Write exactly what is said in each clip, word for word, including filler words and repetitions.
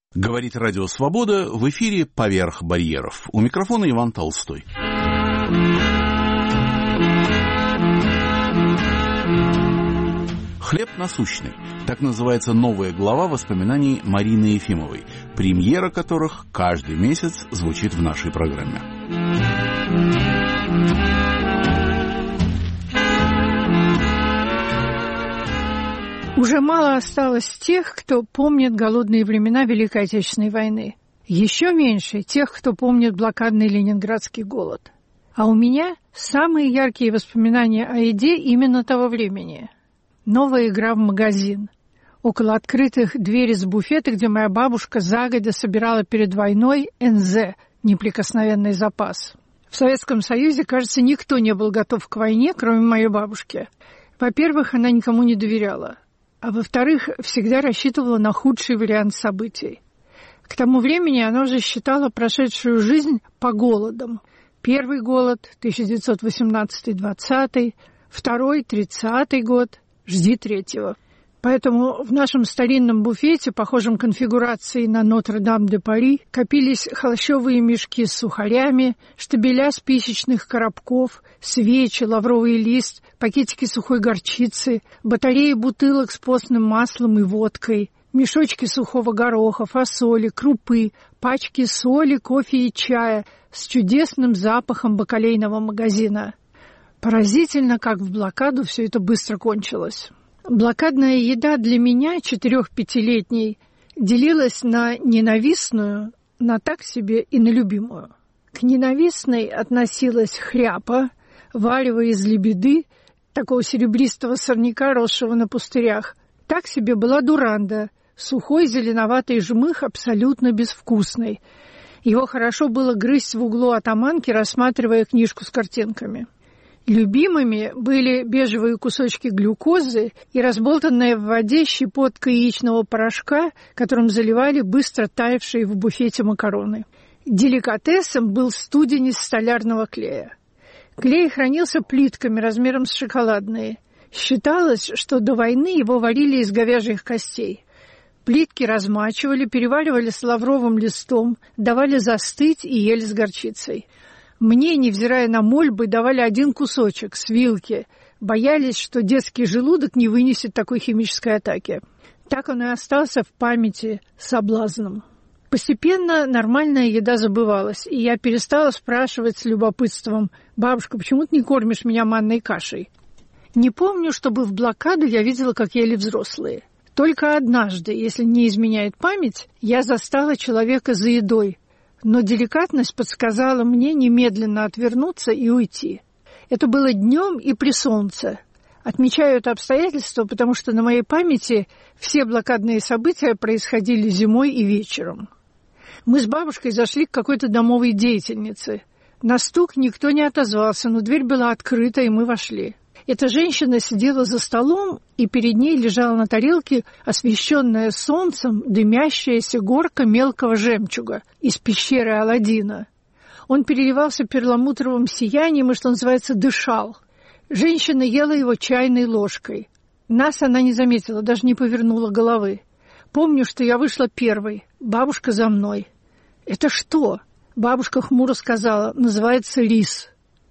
Говорит Радио Свобода, в эфире «Поверх барьеров». У микрофона Иван Толстой. «Хлеб насущный» – так называется новая глава воспоминаний Марины Ефимовой, премьера которых каждый месяц звучит в нашей программе. Уже мало осталось тех, кто помнит голодные времена Великой Отечественной войны. Еще меньше тех, кто помнит блокадный ленинградский голод. А у меня самые яркие воспоминания о еде именно того времени. Новая игра в магазин. Около открытых дверей буфета, где моя бабушка загодя собирала перед войной эн зэ – неприкосновенный запас. В Советском Союзе, кажется, никто не был готов к войне, кроме моей бабушки. Во-первых, она никому не доверяла. А во-вторых, всегда рассчитывала на худший вариант событий. К тому времени она уже считала прошедшую жизнь по голодам. Первый голод, тысяча девятьсот восемнадцатый — двадцатый, второй — тридцатый год, жди третьего. Поэтому в нашем старинном буфете, похожем конфигурацией на Нотр-Дам-де-Пари, копились холщовые мешки с сухарями, штабеля спичечных коробков, свечи, лавровый лист, пакетики сухой горчицы, батареи бутылок с постным маслом и водкой, мешочки сухого гороха, фасоли, крупы, пачки соли, кофе и чая с чудесным запахом бакалейного магазина. Поразительно, как в блокаду все это быстро кончилось. Блокадная еда для меня, четырех-пятилетней, делилась на ненавистную, на так себе и на любимую. К ненавистной относилась хряпа, варево из лебеды, такого серебристого сорняка, росшего на пустырях. Так себе была дуранда, сухой зеленоватый жмых, абсолютно безвкусный. Его хорошо было грызть в углу атаманки, рассматривая книжку с картинками. Любимыми были бежевые кусочки глюкозы и разболтанная в воде щепотка яичного порошка, которым заливали быстро таявшие в буфете макароны. Деликатесом был студень из столярного клея. Клей хранился плитками размером с шоколадные. Считалось, что до войны его варили из говяжьих костей. Плитки размачивали, переваривали с лавровым листом, давали застыть и ели с горчицей. Мне, невзирая на мольбы, давали один кусочек с вилки. Боялись, что детский желудок не вынесет такой химической атаки. Так он и остался в памяти соблазном. Постепенно нормальная еда забывалась, и я перестала спрашивать с любопытством: «Бабушка, почему ты не кормишь меня манной кашей?» Не помню, чтобы в блокаду я видела, как ели взрослые. Только однажды, если не изменяет память, я застала человека за едой. Но деликатность подсказала мне немедленно отвернуться и уйти. Это было днем и при солнце. Отмечаю это обстоятельство, потому что на моей памяти все блокадные события происходили зимой и вечером. Мы с бабушкой зашли к какой-то домовой деятельнице. На стук никто не отозвался, но дверь была открыта, и мы вошли. Эта женщина сидела за столом, и перед ней лежала на тарелке освещенная солнцем дымящаяся горка мелкого жемчуга из пещеры Аладдина. Он переливался перламутровым сиянием и, что называется, дышал. Женщина ела его чайной ложкой. Нас она не заметила, даже не повернула головы. Помню, что я вышла первой, бабушка за мной. «Это что?» — бабушка хмуро сказала. «Называется рис».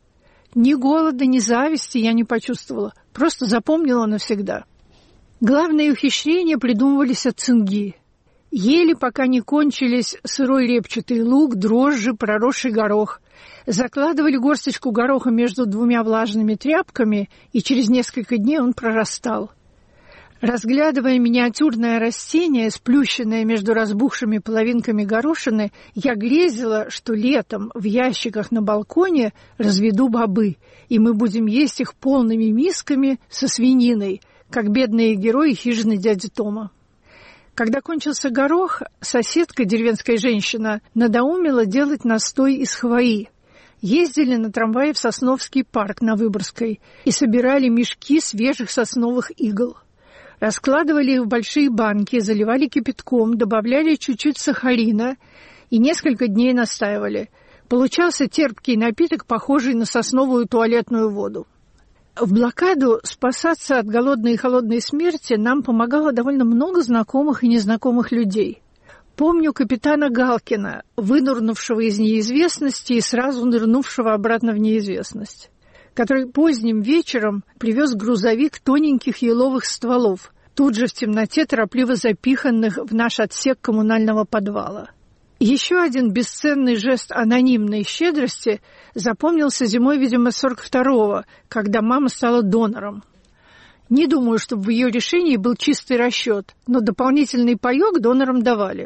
Ни голода, ни зависти я не почувствовала, просто запомнила навсегда. Главные ухищрения придумывались от цинги. Ели, пока не кончились сырой репчатый лук, дрожжи, проросший горох. Закладывали горсточку гороха между двумя влажными тряпками, и через несколько дней он прорастал. Разглядывая миниатюрное растение, сплющенное между разбухшими половинками горошины, я грезила, что летом в ящиках на балконе разведу бобы, и мы будем есть их полными мисками со свининой, как бедные герои хижины дяди Тома. Когда кончился горох, соседка, деревенская женщина, надоумила делать настой из хвои. Ездили на трамвае в Сосновский парк на Выборгской и собирали мешки свежих сосновых игл. Раскладывали их в большие банки, заливали кипятком, добавляли чуть-чуть сахарина и несколько дней настаивали. Получался терпкий напиток, похожий на сосновую туалетную воду. В блокаду спасаться от голодной и холодной смерти нам помогало довольно много знакомых и незнакомых людей. Помню капитана Галкина, вынырнувшего из неизвестности и сразу нырнувшего обратно в неизвестность, который поздним вечером привез грузовик тоненьких еловых стволов, тут же в темноте торопливо запиханных в наш отсек коммунального подвала. Еще один бесценный жест анонимной щедрости запомнился зимой, видимо, сорок второго, когда мама стала донором. Не думаю, чтобы в ее решении был чистый расчет, но дополнительный паёк донорам давали.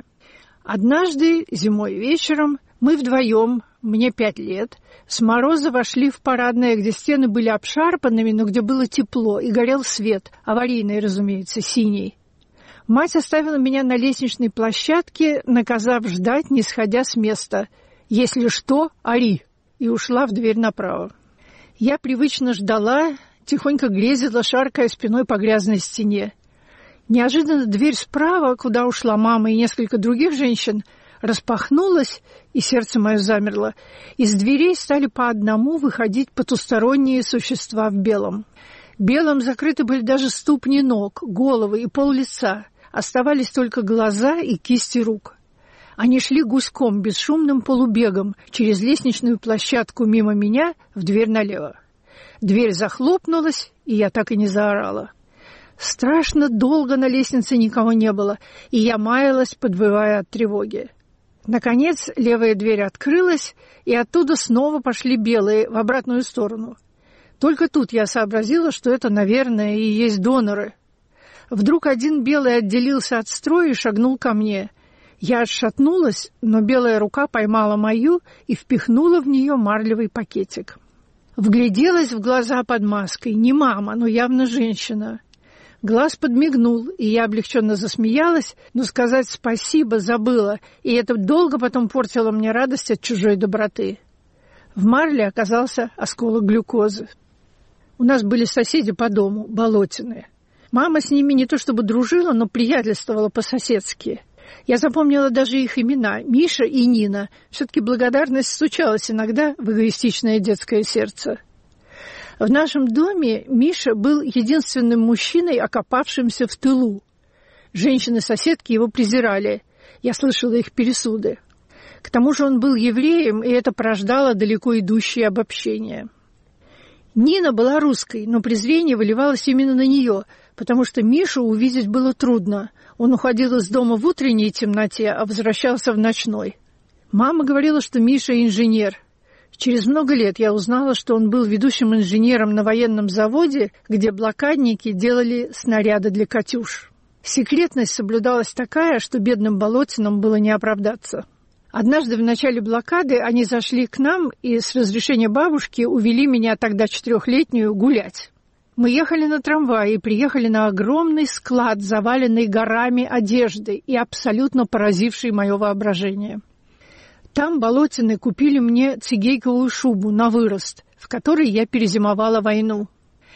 Однажды, зимой вечером, мы вдвоем, мне пять лет, с мороза вошли в парадное, где стены были обшарпанными, но где было тепло и горел свет, аварийный, разумеется, синий. Мать оставила меня на лестничной площадке, наказав ждать, не сходя с места. «Если что, ори!» и ушла в дверь направо. Я привычно ждала, тихонько грезила, шаркая спиной по грязной стене. Неожиданно дверь справа, куда ушла мама и несколько других женщин, распахнулась, и сердце мое замерло. Из дверей стали по одному выходить потусторонние существа в белом. Белым закрыты были даже ступни ног, головы и пол лица. Оставались только глаза и кисти рук. Они шли гуськом, бесшумным полубегом, через лестничную площадку мимо меня в дверь налево. Дверь захлопнулась, и я так и не заорала. Страшно долго на лестнице никого не было, и я маялась, подвывая от тревоги. Наконец левая дверь открылась, и оттуда снова пошли белые в обратную сторону. Только тут я сообразила, что это, наверное, и есть доноры. Вдруг один белый отделился от строя и шагнул ко мне. Я отшатнулась, но белая рука поймала мою и впихнула в нее марлевый пакетик. Вгляделась в глаза под маской. Не мама, но явно женщина. Глаз подмигнул, и я облегченно засмеялась, но сказать спасибо забыла, и это долго потом портило мне радость от чужой доброты. В марле оказался осколок глюкозы. У нас были соседи по дому, Болотины. Мама с ними не то чтобы дружила, но приятельствовала по-соседски. Я запомнила даже их имена – Миша и Нина. Все-таки благодарность стучалась иногда в эгоистичное детское сердце. В нашем доме Миша был единственным мужчиной, окопавшимся в тылу. Женщины-соседки его презирали. Я слышала их пересуды. К тому же он был евреем, и это порождало далеко идущие обобщения. Нина была русской, но презрение выливалось именно на нее, потому что Мишу увидеть было трудно. Он уходил из дома в утренней темноте, а возвращался в ночной. Мама говорила, что Миша инженер. Через много лет я узнала, что он был ведущим инженером на военном заводе, где блокадники делали снаряды для «Катюш». Секретность соблюдалась такая, что бедным Болотинам было не оправдаться. Однажды в начале блокады они зашли к нам и с разрешения бабушки увели меня, тогда четырехлетнюю, гулять. Мы ехали на трамвае и приехали на огромный склад, заваленный горами одежды и абсолютно поразивший мое воображение. Там Болотины купили мне цигейковую шубу на вырост, в которой я перезимовала войну.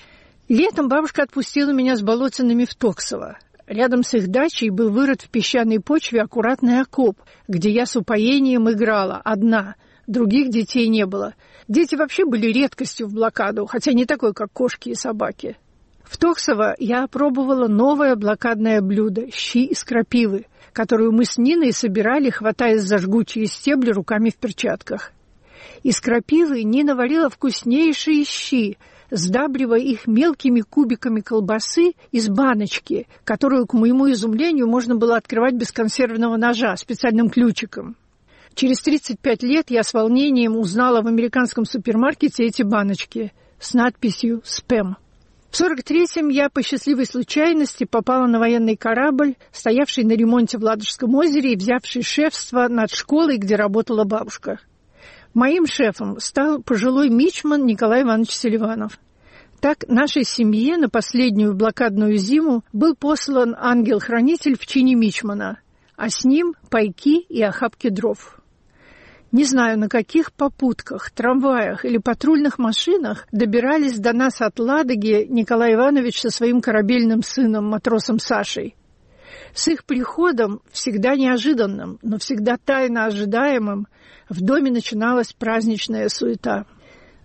Летом бабушка отпустила меня с Болотинами в Токсово. Рядом с их дачей был вырыт в песчаной почве аккуратный окоп, где я с упоением играла, одна, других детей не было. Дети вообще были редкостью в блокаду, хотя не такой, как кошки и собаки. В Токсово я опробовала новое блокадное блюдо – щи из крапивы, которую мы с Ниной собирали, хватаясь за жгучие стебли руками в перчатках. Из крапивы Нина варила вкуснейшие щи, сдабривая их мелкими кубиками колбасы из баночки, которую, к моему изумлению, можно было открывать без консервного ножа, специальным ключиком. Через тридцать пять лет я с волнением узнала в американском супермаркете эти баночки с надписью «Спэм». В сорок третьем я по счастливой случайности попала на военный корабль, стоявший на ремонте в Ладожском озере и взявший шефство над школой, где работала бабушка. Моим шефом стал пожилой мичман Николай Иванович Селиванов. Так нашей семье на последнюю блокадную зиму был послан ангел-хранитель в чине мичмана, а с ним пайки и охапки дров. Не знаю, на каких попутках, трамваях или патрульных машинах добирались до нас от Ладоги Николай Иванович со своим корабельным сыном, матросом Сашей. С их приходом, всегда неожиданным, но всегда тайно ожидаемым, в доме начиналась праздничная суета.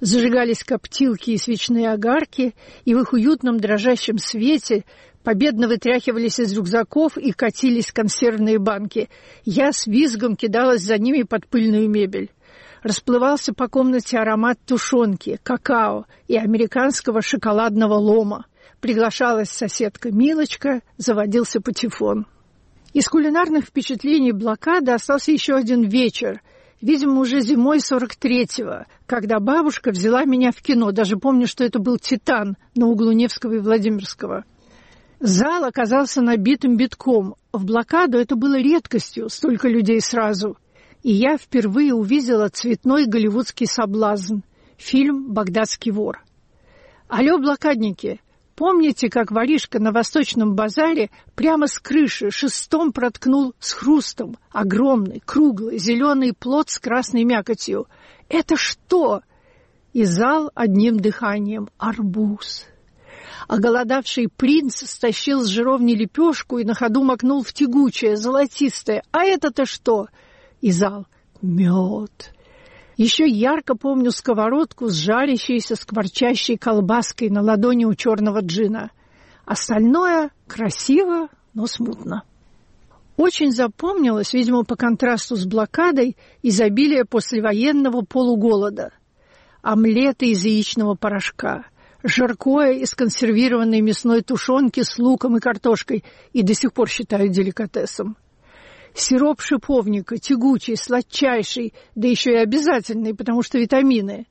Зажигались коптилки и свечные огарки, и в их уютном дрожащем свете победно вытряхивались из рюкзаков и катились консервные банки. Я с визгом кидалась за ними под пыльную мебель. Расплывался по комнате аромат тушенки, какао и американского шоколадного лома. Приглашалась соседка Милочка, заводился патефон. Из кулинарных впечатлений блокады остался еще один вечер, видимо, уже зимой сорок третьего, когда бабушка взяла меня в кино. Даже помню, что это был «Титан» на углу Невского и Владимирского. Зал оказался набитым битком. В блокаду это было редкостью, столько людей сразу. И я впервые увидела цветной голливудский соблазн — фильм «Багдадский вор». Алло, блокадники, помните, как воришка на Восточном базаре прямо с крыши шестом проткнул с хрустом огромный, круглый, зеленый плод с красной мякотью? Это что? И зал одним дыханием: арбуз. Оголодавший принц стащил с жировни лепешку и на ходу макнул в тягучее, золотистое. А это-то что? И зал: мед. Еще ярко помню сковородку с жарящейся, скворчащей колбаской на ладони у черного джина. Остальное красиво, но смутно. Очень запомнилось, видимо, по контрасту с блокадой, изобилие послевоенного полуголода. Омлеты из яичного порошка, жаркое из консервированной мясной тушенки с луком и картошкой, и до сих пор считаю деликатесом. Сироп шиповника, тягучий, сладчайший, да еще и обязательный, потому что витамины.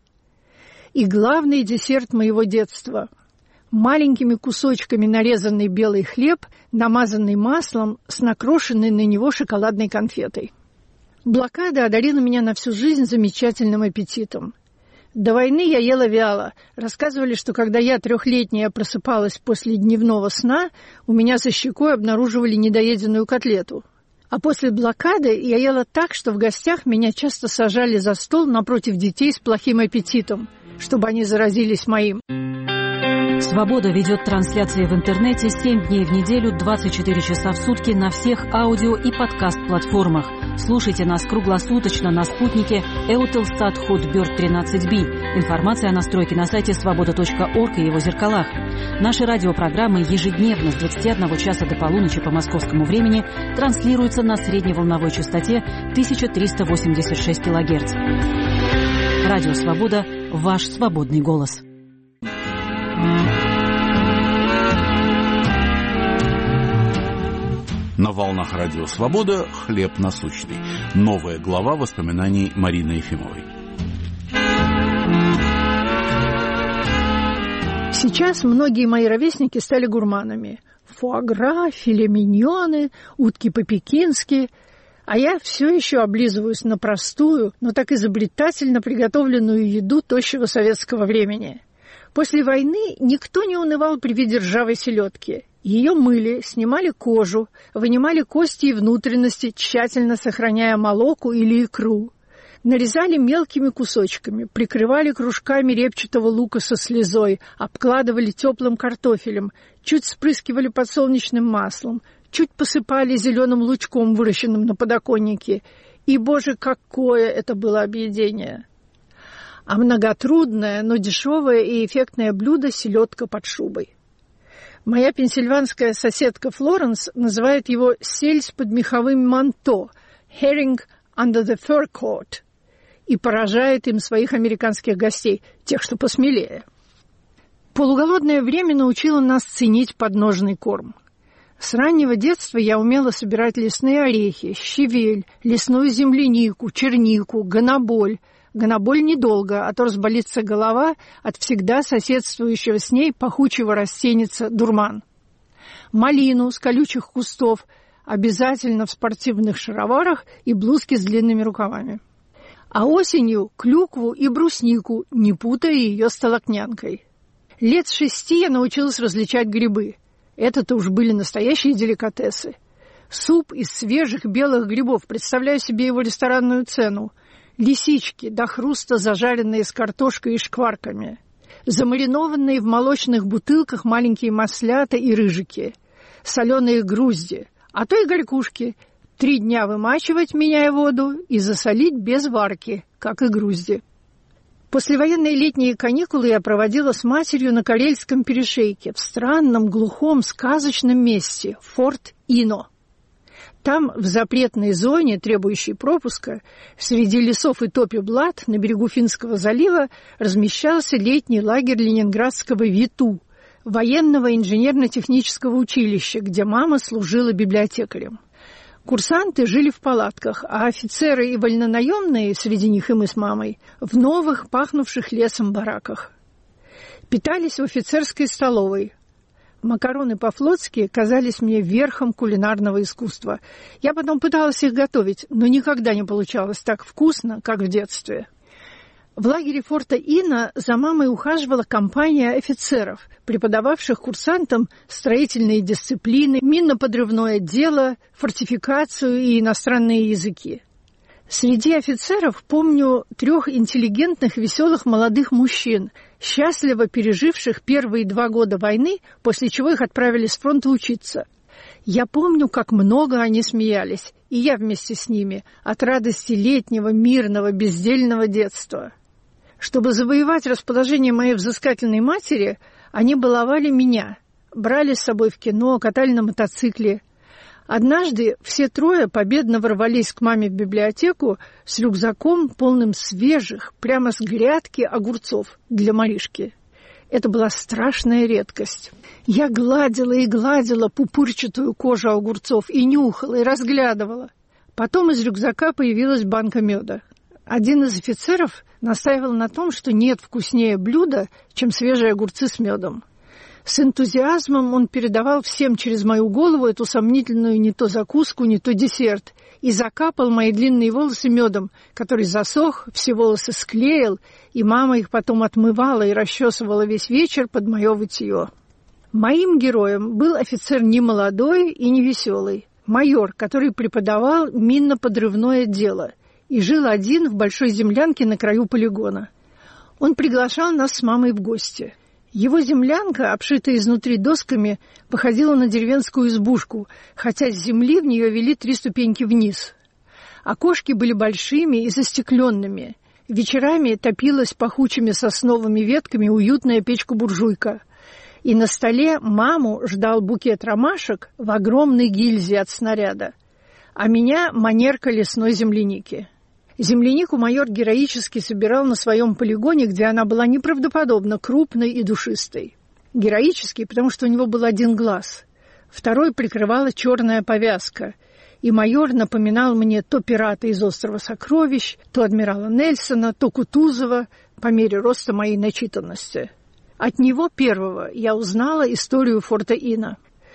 И главный десерт моего детства – маленькими кусочками нарезанный белый хлеб, намазанный маслом с накрошенной на него шоколадной конфетой. Блокада одарила меня на всю жизнь замечательным аппетитом. До войны я ела вяло. Рассказывали, что когда я трехлетняя просыпалась после дневного сна, у меня за щекой обнаруживали недоеденную котлету. А после блокады я ела так, что в гостях меня часто сажали за стол напротив детей с плохим аппетитом, чтобы они заразились моим. «Свобода» ведет трансляции в интернете семь дней в неделю, двадцать четыре часа в сутки на всех аудио и подкаст-платформах. Слушайте нас круглосуточно на спутнике Eutelsat Hotbird тринадцать би. Информация о настройке на сайте свобода точка орг и его зеркалах. Наши радиопрограммы ежедневно с двадцати одного часа до полуночи по московскому времени транслируются на средневолновой частоте тысяча триста восемьдесят шесть килогерц. Радио «Свобода» – ваш свободный голос. На волнах радио «Свобода» «Хлеб насущный». Новая глава воспоминаний Марины Ефимовой. Сейчас многие мои ровесники стали гурманами. Фуагра, филе миньоны, утки по-пекински. А я все еще облизываюсь на простую, но так изобретательно приготовленную еду тощего советского времени. После войны никто не унывал при виде ржавой селедки. Ее мыли, снимали кожу, вынимали кости и внутренности, тщательно сохраняя молоку или икру. Нарезали мелкими кусочками, прикрывали кружками репчатого лука со слезой, обкладывали теплым картофелем, чуть спрыскивали подсолнечным маслом, чуть посыпали зеленым лучком, выращенным на подоконнике. И, боже, какое это было объедение! А многотрудное, но дешевое и эффектное блюдо — селедка под шубой. Моя пенсильванская соседка Флоренс называет его «сельдь под меховым манто» — «herring under the fur coat», и поражает им своих американских гостей, тех, что посмелее. Полуголодное время научило нас ценить подножный корм. С раннего детства я умела собирать лесные орехи, щавель, лесную землянику, чернику, гоноболь. Гоноболь недолго, а то разболится голова от всегда соседствующего с ней пахучего растеница дурман. Малину с колючих кустов, обязательно в спортивных шароварах и блузке с длинными рукавами. А осенью клюкву и бруснику, не путая ее с толокнянкой. Лет с шести я научилась различать грибы. Это-то уж были настоящие деликатесы. Суп из свежих белых грибов, представляю себе его ресторанную цену. Лисички, до хруста зажаренные с картошкой и шкварками. Замаринованные в молочных бутылках маленькие маслята и рыжики. Соленые грузди, а то и горькушки. Три дня вымачивать, меняя воду, и засолить без варки, как и грузди. Послевоенные летние каникулы я проводила с матерью на Карельском перешейке, в странном, глухом, сказочном месте – Форт Ино. Там, в запретной зоне, требующей пропуска, среди лесов и топи блат на берегу Финского залива размещался летний лагерь ленинградского ВИТУ, военного инженерно-технического училища, где мама служила библиотекарем. Курсанты жили в палатках, а офицеры и вольнонаемные, среди них и мы с мамой, в новых, пахнувших лесом бараках. Питались в офицерской столовой. Макароны по-флотски казались мне верхом кулинарного искусства. Я потом пыталась их готовить, но никогда не получалось так вкусно, как в детстве. В лагере форта Ино за мамой ухаживала компания офицеров, преподававших курсантам строительные дисциплины, минно-подрывное дело, фортификацию и иностранные языки. Среди офицеров помню трех интеллигентных, веселых молодых мужчин, счастливо переживших первые два года войны, после чего их отправили с фронта учиться. Я помню, как много они смеялись, и я вместе с ними, от радости летнего, мирного, бездельного детства. Чтобы завоевать расположение моей взыскательной матери, они баловали меня, брали с собой в кино, катали на мотоцикле. Однажды все трое победно ворвались к маме в библиотеку с рюкзаком, полным свежих, прямо с грядки огурцов для Маришки. Это была страшная редкость. Я гладила и гладила пупырчатую кожу огурцов и нюхала, и разглядывала. Потом из рюкзака появилась банка меда. Один из офицеров настаивал на том, что нет вкуснее блюда, чем свежие огурцы с медом. С энтузиазмом он передавал всем через мою голову эту сомнительную не то закуску, не то десерт, и закапал мои длинные волосы медом, который засох, все волосы склеил, и мама их потом отмывала и расчесывала весь вечер под мое вытье. Моим героем был офицер не молодой и не веселый, майор, который преподавал минно-подрывное дело и жил один в большой землянке на краю полигона. Он приглашал нас с мамой в гости. Его землянка, обшитая изнутри досками, походила на деревенскую избушку, хотя с земли в нее вели три ступеньки вниз. Окошки были большими и застекленными. Вечерами топилась пахучими сосновыми ветками уютная печка-буржуйка. И на столе маму ждал букет ромашек в огромной гильзе от снаряда, а меня манерка лесной земляники. Землянику майор героически собирал на своем полигоне, где она была неправдоподобно крупной и душистой. Героически, потому что у него был один глаз. Второй прикрывала черная повязка. И майор напоминал мне то пирата из «Острова сокровищ», то адмирала Нельсона, то Кутузова, по мере роста моей начитанности. От него первого я узнала историю форта Ино.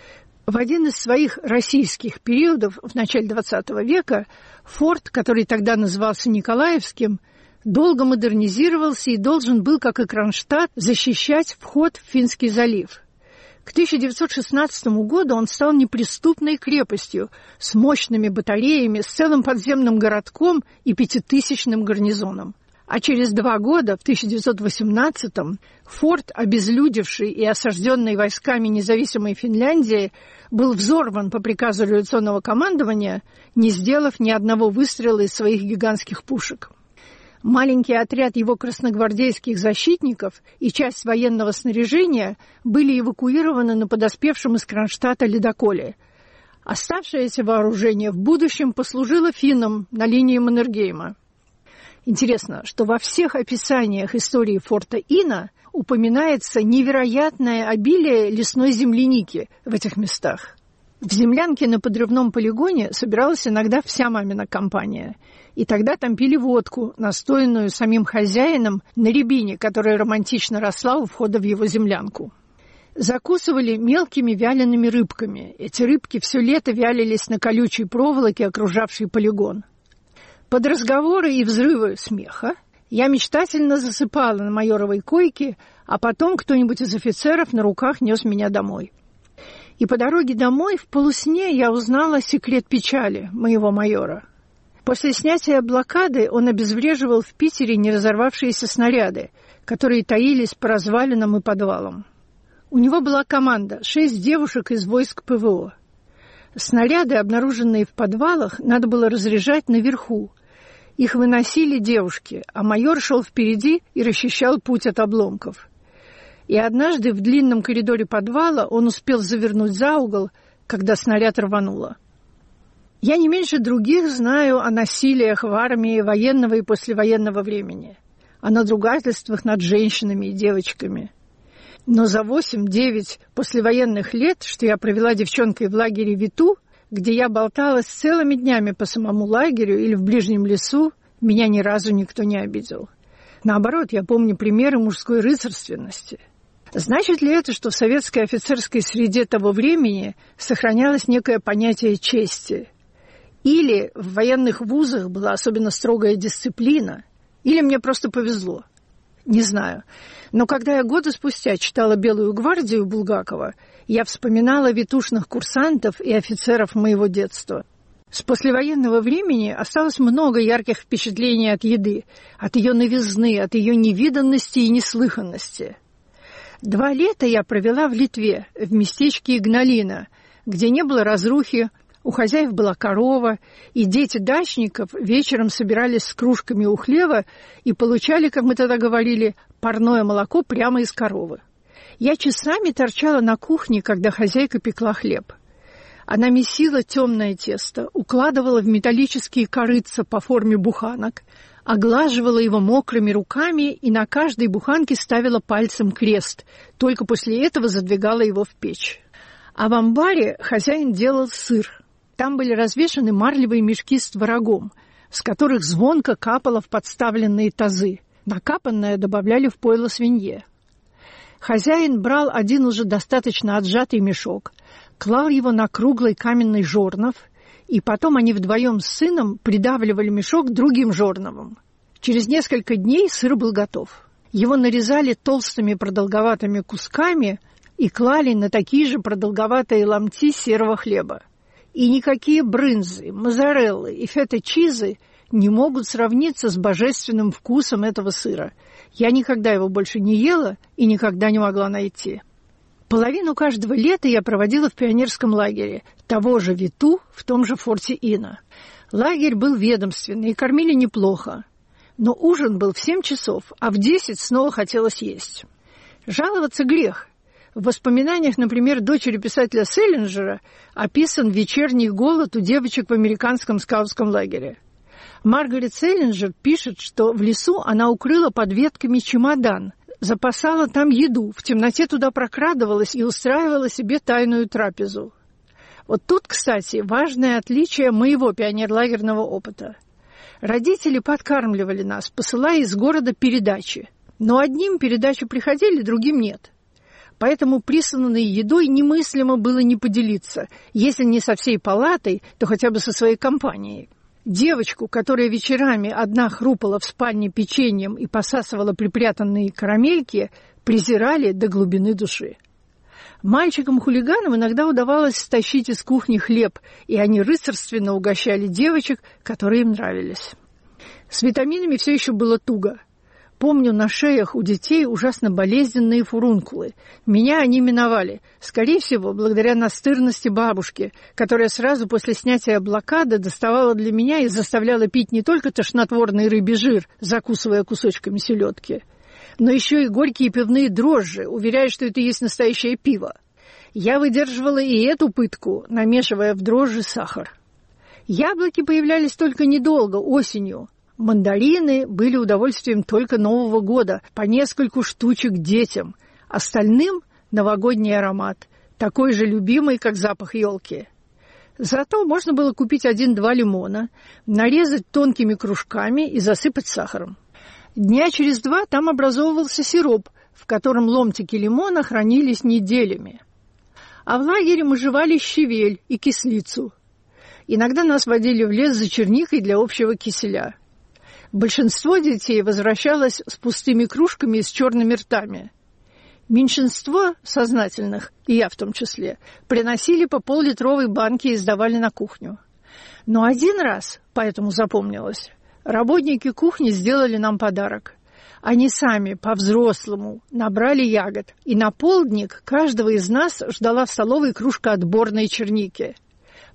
В один из своих российских периодов в начале двадцатого века форт, который тогда назывался Николаевским, долго модернизировался и должен был, как и Кронштадт, защищать вход в Финский залив. К тысяча девятьсот шестнадцатому году он стал неприступной крепостью с мощными батареями, с целым подземным городком и пятитысячным гарнизоном. А через два года, в тысяча девятьсот восемнадцатом, форт, обезлюдевший и осажденный войсками независимой Финляндии, был взорван по приказу революционного командования, не сделав ни одного выстрела из своих гигантских пушек. Маленький отряд его красногвардейских защитников и часть военного снаряжения были эвакуированы на подоспевшем из Кронштадта ледоколе. Оставшееся вооружение в будущем послужило финнам на линии Маннергейма. Интересно, что во всех описаниях истории форта Ино упоминается невероятное обилие лесной земляники в этих местах. В землянке на подрывном полигоне собиралась иногда вся мамина компания. И тогда там пили водку, настоянную самим хозяином на рябине, которая романтично росла у входа в его землянку. Закусывали мелкими вялеными рыбками. Эти рыбки все лето вялились на колючей проволоке, окружавшей полигон. Под разговоры и взрывы смеха я мечтательно засыпала на майоровой койке, а потом кто-нибудь из офицеров на руках нес меня домой. И по дороге домой в полусне я узнала секрет печали моего майора. После снятия блокады он обезвреживал в Питере не разорвавшиеся снаряды, которые таились по развалинам и подвалам. У него была команда, шесть девушек из войск ПВО. Снаряды, обнаруженные в подвалах, надо было разряжать наверху. Их выносили девушки, а майор шел впереди и расчищал путь от обломков. И однажды в длинном коридоре подвала он успел завернуть за угол, когда снаряд рвануло. Я не меньше других знаю о насилиях в армии военного и послевоенного времени, о надругательствах над женщинами и девочками. Но за восемь-девять послевоенных лет, что я провела девчонкой в лагере Виту, где я болталась целыми днями по самому лагерю или в ближнем лесу, меня ни разу никто не обидел. Наоборот, я помню примеры мужской рыцарственности. Значит ли это, что в советской офицерской среде того времени сохранялось некое понятие чести? Или в военных вузах была особенно строгая дисциплина? Или мне просто повезло? Не знаю. Но когда я годы спустя читала «Белую гвардию» Булгакова, я вспоминала витушных курсантов и офицеров моего детства. С послевоенного времени осталось много ярких впечатлений от еды, от ее новизны, от ее невиданности и неслыханности. Два лета я провела в Литве, в местечке Игналина, где не было разрухи, у хозяев была корова, и дети дачников вечером собирались с кружками у хлева и получали, как мы тогда говорили, парное молоко прямо из коровы. Я часами торчала на кухне, когда хозяйка пекла хлеб. Она месила темное тесто, укладывала в металлические корытца по форме буханок, оглаживала его мокрыми руками и на каждой буханке ставила пальцем крест, только после этого задвигала его в печь. А в амбаре хозяин делал сыр. Там были развешаны марлевые мешки с творогом, с которых звонко капало в подставленные тазы. Накапанное добавляли в пойло свинье. Хозяин брал один уже достаточно отжатый мешок, клал его на круглый каменный жорнов, и потом они вдвоем с сыном придавливали мешок другим жорновым. Через несколько дней сыр был готов. Его нарезали толстыми продолговатыми кусками и клали на такие же продолговатые ломти серого хлеба. И никакие брынзы, моцареллы и фета-чизы не могут сравниться с божественным вкусом этого сыра. Я никогда его больше не ела и никогда не могла найти. Половину каждого лета я проводила в пионерском лагере, того же Виту, в том же форте Ина. Лагерь был ведомственный и кормили неплохо. Но ужин был в семь часов, а в десять снова хотелось есть. Жаловаться грех. В воспоминаниях, например, дочери писателя Селлинджера описан вечерний голод у девочек в американском скаутском лагере. Маргарет Селлинджер пишет, что в лесу она укрыла под ветками чемодан, запасала там еду, в темноте туда прокрадывалась и устраивала себе тайную трапезу. Вот тут, кстати, важное отличие моего пионерлагерного опыта. Родители подкармливали нас, посылая из города передачи. Но одним передачи приходили, другим нет. Поэтому присланной едой немыслимо было не поделиться. Если не со всей палатой, то хотя бы со своей компанией. Девочку, которая вечерами одна хрупала в спальне печеньем и посасывала припрятанные карамельки, презирали до глубины души. Мальчикам-хулиганам иногда удавалось стащить из кухни хлеб, и они рыцарственно угощали девочек, которые им нравились. С витаминами все еще было туго. Помню на шеях у детей ужасно болезненные фурункулы. Меня они миновали, скорее всего, благодаря настырности бабушки, которая сразу после снятия блокады доставала для меня и заставляла пить не только тошнотворный рыбий жир, закусывая кусочками селедки, но еще и горькие пивные дрожжи, уверяя, что это и есть настоящее пиво. Я выдерживала и эту пытку, намешивая в дрожжи сахар. Яблоки появлялись только недолго, осенью. Мандарины были удовольствием только Нового года, по нескольку штучек детям. Остальным – новогодний аромат, такой же любимый, как запах елки. Зато можно было купить один-два лимона, нарезать тонкими кружками и засыпать сахаром. Дня через два там образовывался сироп, в котором ломтики лимона хранились неделями. А в лагере мы жевали щавель и кислицу. Иногда нас водили в лес за черникой для общего киселя. Большинство детей возвращалось с пустыми кружками и с черными ртами. Меньшинство сознательных, и я в том числе, приносили по пол-литровой банке и сдавали на кухню. Но один раз, поэтому запомнилось, работники кухни сделали нам подарок. Они сами, по-взрослому, набрали ягод, и на полдник каждого из нас ждала в столовой кружка отборной черники.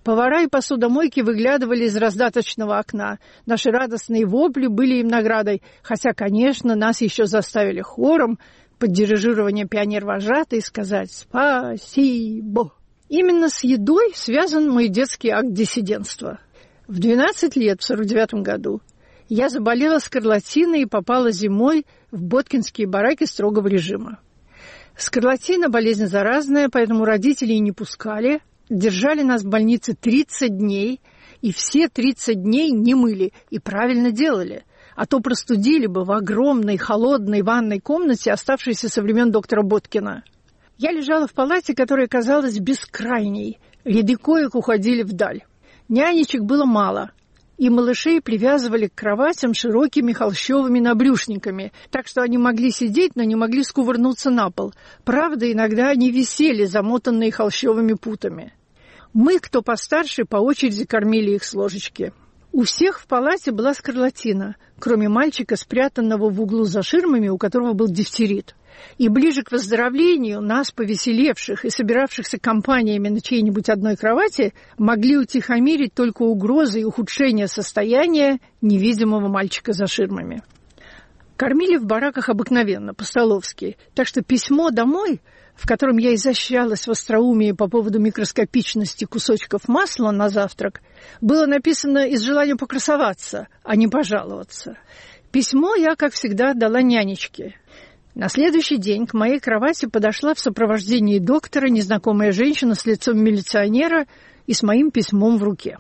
Повара и посудомойки выглядывали из раздаточного окна. Наши радостные вопли были им наградой, хотя, конечно, нас еще заставили хором под дирижирование пионер-вожатой сказать «Спасибо». Именно с едой связан мой детский акт диссидентства. В двенадцать лет, в сорок девятом году, я заболела скарлатиной и попала зимой в боткинские бараки строгого режима. Скарлатина – болезнь заразная, поэтому родителей не пускали. Держали нас в больнице тридцать дней, и все тридцать дней не мыли, и правильно делали. А то простудили бы в огромной холодной ванной комнате, оставшейся со времен доктора Боткина. Я лежала в палате, которая казалась бескрайней. Ряды коек уходили вдаль. Нянечек было мало, и малышей привязывали к кроватям широкими холщовыми набрюшниками, так что они могли сидеть, но не могли скувырнуться на пол. Правда, иногда они висели, замотанные холщовыми путами. Мы, кто постарше, по очереди кормили их с ложечки. У всех в палате была скарлатина, кроме мальчика, спрятанного в углу за ширмами, у которого был дифтерит. И ближе к выздоровлению нас, повеселевших и собиравшихся компаниями на чьей-нибудь одной кровати, могли утихомирить только угрозы и ухудшение состояния невидимого мальчика за ширмами. Кормили в бараках обыкновенно, по-столовски, так что письмо домой, в котором я изощрялась в остроумии по поводу микроскопичности кусочков масла на завтрак, было написано из желания покрасоваться, а не пожаловаться. Письмо я, как всегда, отдала нянечке. На следующий день к моей кровати подошла в сопровождении доктора незнакомая женщина с лицом милиционера и с моим письмом в руке.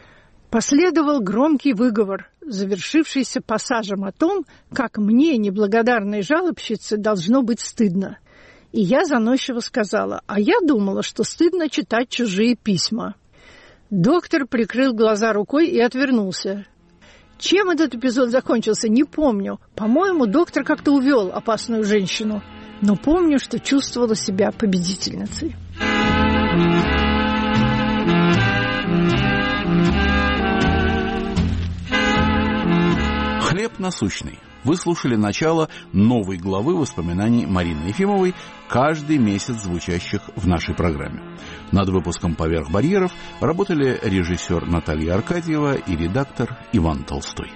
Последовал громкий выговор, завершившийся пассажем о том, как мне, неблагодарной жалобщице, должно быть стыдно. И я заносчиво сказала: а я думала, что стыдно читать чужие письма. Доктор прикрыл глаза рукой и отвернулся. Чем этот эпизод закончился, не помню. По-моему, доктор как-то увел опасную женщину. Но помню, что чувствовала себя победительницей. «Хлеб насущный». Вы слушали начало новой главы воспоминаний Марины Ефимовой, каждый месяц звучащих в нашей программе. Над выпуском «Поверх барьеров» работали режиссер Наталья Аркадьева и редактор Иван Толстой.